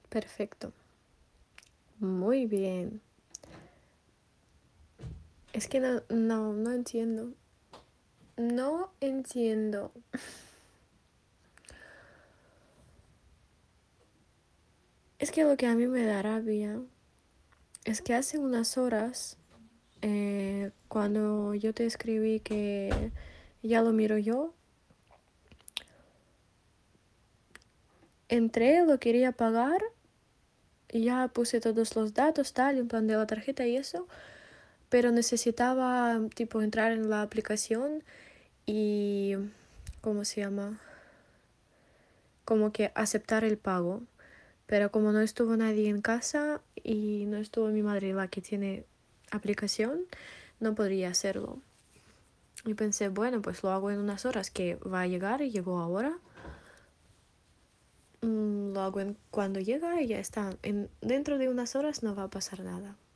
Perfecto. Muy bien. Es que no entiendo. No entiendo. Es que lo que a mí me da rabia es que hace unas horas, cuando yo te escribí que ya lo miro yo, entré, lo quería pagar, y ya puse todos los datos, tal, en plan de la tarjeta y eso, pero necesitaba, tipo, entrar en la aplicación y, ¿cómo se llama? Como que aceptar el pago. Pero como no estuvo nadie en casa y no estuvo mi madre, la que tiene aplicación, no podría hacerlo. Y pensé, bueno, pues lo hago en unas horas que va a llegar y llegó ahora. Lo hago cuando llega y ya está. Dentro de unas horas no va a pasar nada.